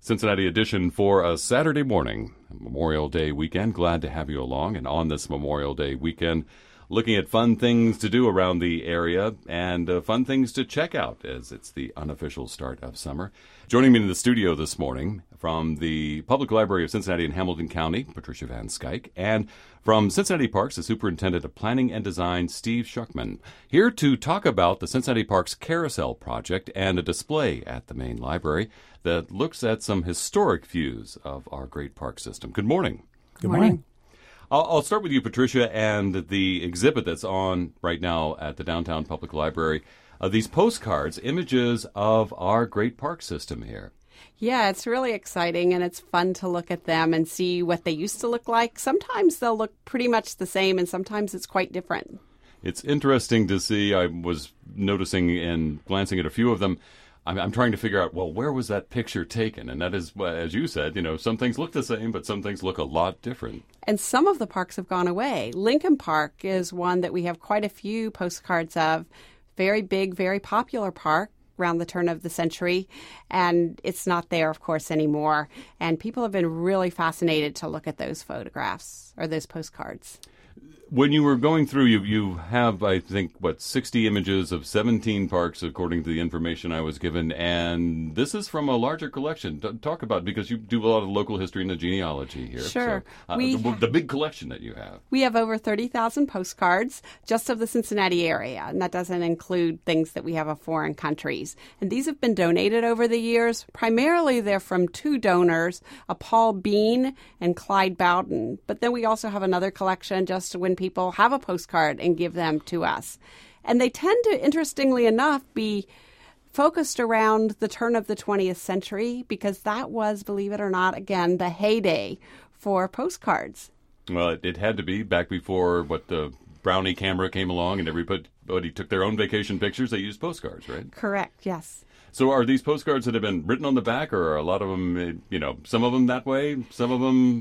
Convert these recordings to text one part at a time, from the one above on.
Cincinnati edition for a Saturday morning, Memorial Day weekend. Glad to have you along. And on this Memorial Day weekend, looking at fun things to do around the area and fun things to check out as it's the unofficial start of summer. Joining me in the studio this morning from the Public Library of Cincinnati and Hamilton County, Patricia Van Skyke, and from Cincinnati Parks, the Superintendent of Planning and Design, Steve Schuckman, here to talk about the Cincinnati Parks Carousel Project and a display at the main library that looks at some historic views of our great park system. Good morning. Good morning. I'll start with you, Patricia, and the exhibit that's on right now at the Downtown Public Library. These postcards, images of our great park system here. Yeah, it's really exciting, and it's fun to look at them and see what they used to look like. Sometimes they'll look pretty much the same, and sometimes it's quite different. It's interesting to see. I was noticing and glancing at a few of them. I'm trying to figure out, well, where was that picture taken? And that is, as you said, some things look the same, but some things look a lot different. And some of the parks have gone away. Lincoln Park is one that we have quite a few postcards of. Very big, very popular park around the turn of the century. And it's not there, of course, anymore. And people have been really fascinated to look at those photographs or those postcards. When you were going through, you have, I think, 60 images of 17 parks, according to the information I was given. And this is from a larger collection. Talk about it, because you do a lot of local history and the genealogy here. Sure. So, the big collection that you have. We have over 30,000 postcards just of the Cincinnati area. And that doesn't include things that we have of foreign countries. And these have been donated over the years. Primarily, they're from two donors, a Paul Bean and Clyde Bowden. But then we also have another collection just when people have a postcard and give them to us. And they tend to, interestingly enough, be focused around the turn of the 20th century because that was, believe it or not, again, the heyday for postcards. Well, it had to be back before the Brownie camera came along and everybody took their own vacation pictures. They used postcards, right? Correct, yes. So are these postcards that have been written on the back, or are a lot of them, some of them that way, some of them,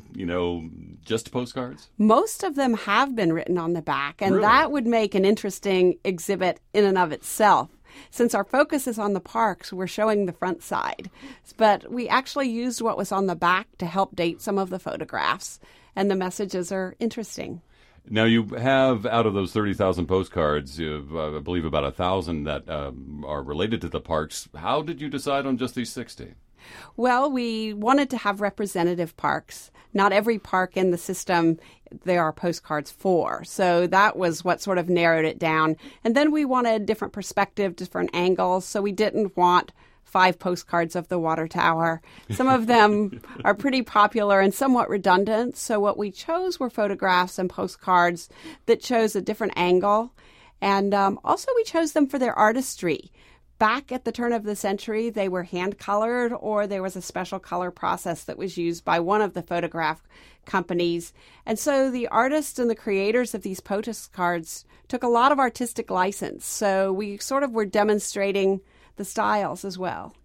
just postcards? Most of them have been written on the back, and Really? That would make an interesting exhibit in and of itself. Since our focus is on the parks, we're showing the front side. But we actually used what was on the back to help date some of the photographs, and the messages are interesting. Now, you have, out of those 30,000 postcards, I believe about 1,000 that are related to the parks. How did you decide on just these 60? Well, we wanted to have representative parks. Not every park in the system there are postcards for. So that was what sort of narrowed it down. And then we wanted different perspective, different angles. So we didn't want 5 postcards of the water tower. Some of them are pretty popular and somewhat redundant. So what we chose were photographs and postcards that chose a different angle. And also we chose them for their artistry. Back at the turn of the century, they were hand-colored, or there was a special color process that was used by one of the photograph companies. And so the artists and the creators of these postcards took a lot of artistic license. So we sort of were demonstrating the styles as well.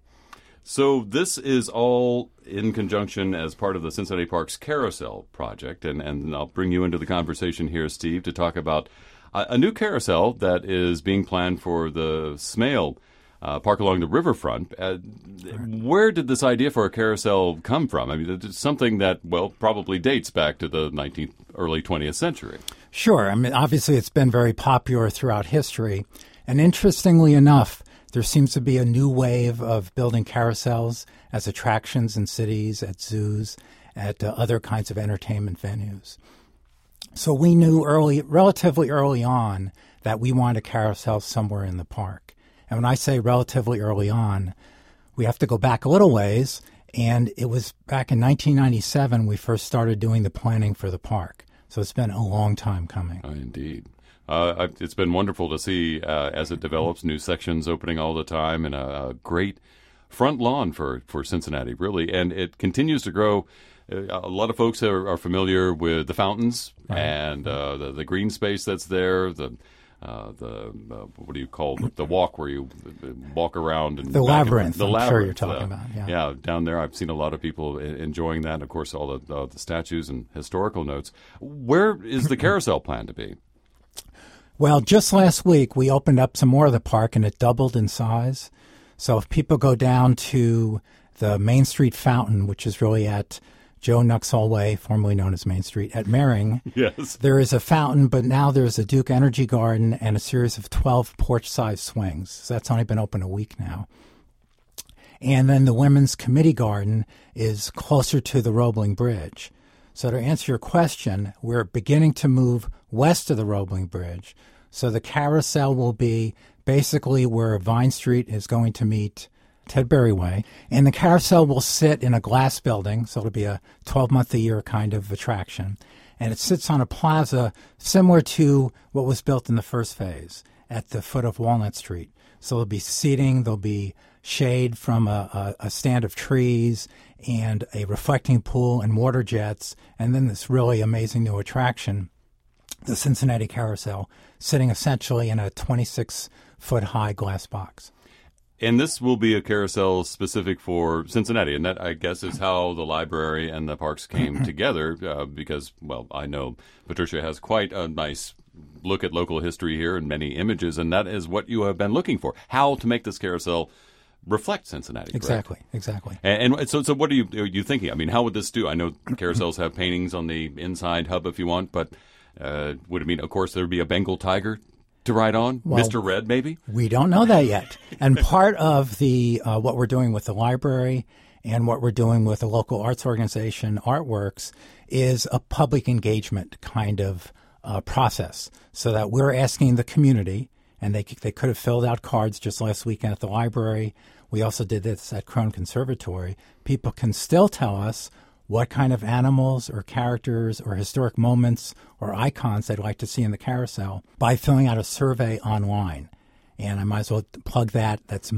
So this is all in conjunction as part of the Cincinnati Parks Carousel Project, and I'll bring you into the conversation here, Steve, to talk about a new carousel that is being planned for the Smale Park along the riverfront. Where did this idea for a carousel come from? I mean, it's something that, probably dates back to the 19th, early 20th century. Sure. I mean, obviously it's been very popular throughout history, and interestingly enough, there seems to be a new wave of building carousels as attractions in cities, at zoos, at other kinds of entertainment venues. So we knew relatively early on that we wanted a carousel somewhere in the park. And when I say relatively early on, we have to go back a little ways. And it was back in 1997 we first started doing the planning for the park. So it's been a long time coming. Indeed. It's been wonderful to see as it develops, new sections opening all the time, and a great front lawn for Cincinnati, really. And it continues to grow. A lot of folks are familiar with the fountains, right, and the green space that's there, the what do you call the walk where you walk around and the labyrinth. The I'm labyrinth, sure you're talking about. Yeah, down there, I've seen a lot of people enjoying that. And of course, all the statues and historical notes. Where is the carousel planned to be? Well, just last week we opened up some more of the park, and it doubled in size. So if people go down to the Main Street Fountain, which is really at Joe Nuxhall Way, formerly known as Main Street, at Mering. Yes. There is a fountain, but now there's a Duke Energy Garden and a series of 12 porch-sized swings. So that's only been open a week now. And then the Women's Committee Garden is closer to the Roebling Bridge. So to answer your question, we're beginning to move west of the Roebling Bridge. So the carousel will be basically where Vine Street is going to meet Tedbury Way. And the carousel will sit in a glass building, so it'll be a 12-month-a-year kind of attraction. And it sits on a plaza similar to what was built in the first phase at the foot of Walnut Street. So there'll be seating, there'll be shade from a stand of trees and a reflecting pool and water jets, and then this really amazing new attraction, the Cincinnati Carousel, sitting essentially in a 26-foot-high glass box. And this will be a carousel specific for Cincinnati, and that, I guess, is how the library and the parks came together because, well, I know Patricia has quite a nice look at local history here and many images, and that is what you have been looking for, how to make this carousel reflect Cincinnati. Exactly. And so what are you thinking? I mean, how would this do? I know carousels have paintings on the inside hub if you want, but would it mean, of course, there would be a Bengal tiger to ride on? Well, Mr. Red, maybe? We don't know that yet. And part of the what we're doing with the library and what we're doing with the local arts organization, Artworks, is a public engagement kind of process, so that we're asking the community, and they could have filled out cards just last weekend at the library. We also did this at Crone Conservatory. People can still tell us what kind of animals or characters or historic moments or icons they'd like to see in the carousel by filling out a survey online. And I might as well plug that. That's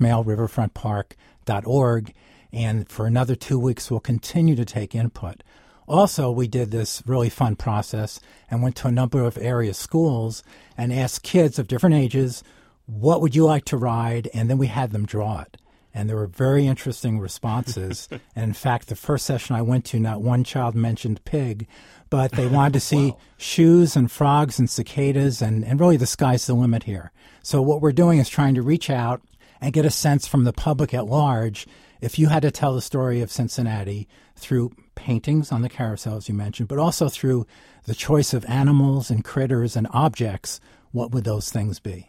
mysmailriverfrontpark.org. And for another 2 weeks, we'll continue to take input. Also, we did this really fun process and went to a number of area schools and asked kids of different ages, what would you like to ride? And then we had them draw it. And there were very interesting responses. And in fact, the first session I went to, not one child mentioned pig, but they wanted to see shoes and frogs and cicadas, and really the sky's the limit here. So what we're doing is trying to reach out and get a sense from the public at large. If you had to tell the story of Cincinnati through paintings on the carousel, as you mentioned, but also through the choice of animals and critters and objects, what would those things be?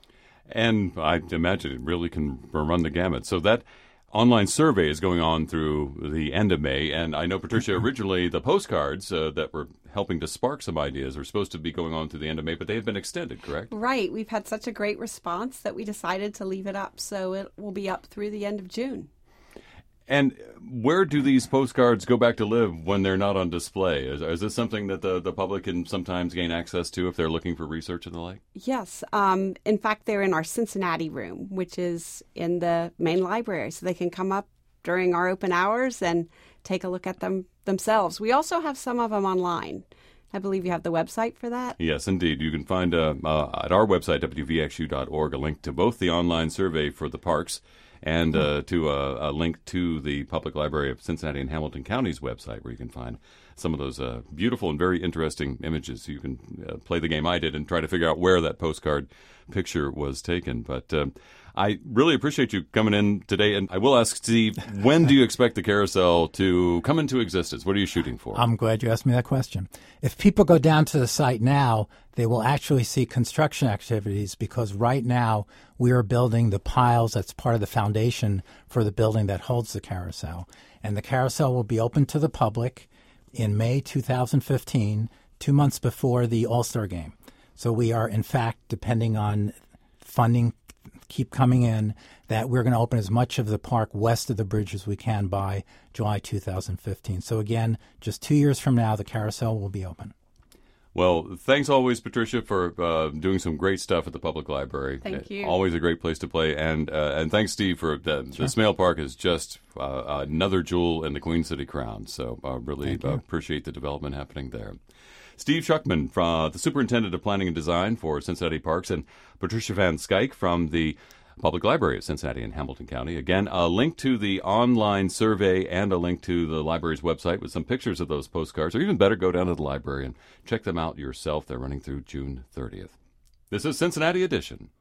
And I imagine it really can run the gamut. So that online survey is going on through the end of May. And I know, Patricia, originally the postcards that were helping to spark some ideas were supposed to be going on through the end of May, but they have been extended, correct? Right. We've had such a great response that we decided to leave it up. So it will be up through the end of June. And where do these postcards go back to live when they're not on display? Is this something that the public can sometimes gain access to if they're looking for research and the like? Yes. In fact, they're in our Cincinnati room, which is in the main library. So they can come up during our open hours and take a look at them themselves. We also have some of them online. I believe you have the website for that. Yes, indeed. You can find at our website, wvxu.org, a link to both the online survey for the parks and to a link to the Public Library of Cincinnati and Hamilton County's website, where you can find some of those beautiful and very interesting images. You can play the game I did and try to figure out where that postcard picture was taken. But I really appreciate you coming in today. And I will ask Steve, when do you expect the carousel to come into existence? What are you shooting for? I'm glad you asked me that question. If people go down to the site now, they will actually see construction activities, because right now we are building the piles that's part of the foundation for the building that holds the carousel. And the carousel will be open to the public in May 2015, 2 months before the All-Star Game. So we are, in fact, depending on funding keep coming in, that we're going to open as much of the park west of the bridge as we can by July 2015. So again, just 2 years from now, the carousel will be open. Well, thanks always, Patricia, for doing some great stuff at the Public Library. Thank you. Always a great place to play. And thanks, Steve, for the Smale Park is just another jewel in the Queen City crown. So really appreciate the development happening there. Steve Schuckman, the Superintendent of Planning and Design for Cincinnati Parks, and Patricia Van Skyke from the Public Library of Cincinnati and Hamilton County. Again, a link to the online survey and a link to the library's website with some pictures of those postcards, or even better, go down to the library and check them out yourself. They're running through June 30th. This is Cincinnati Edition.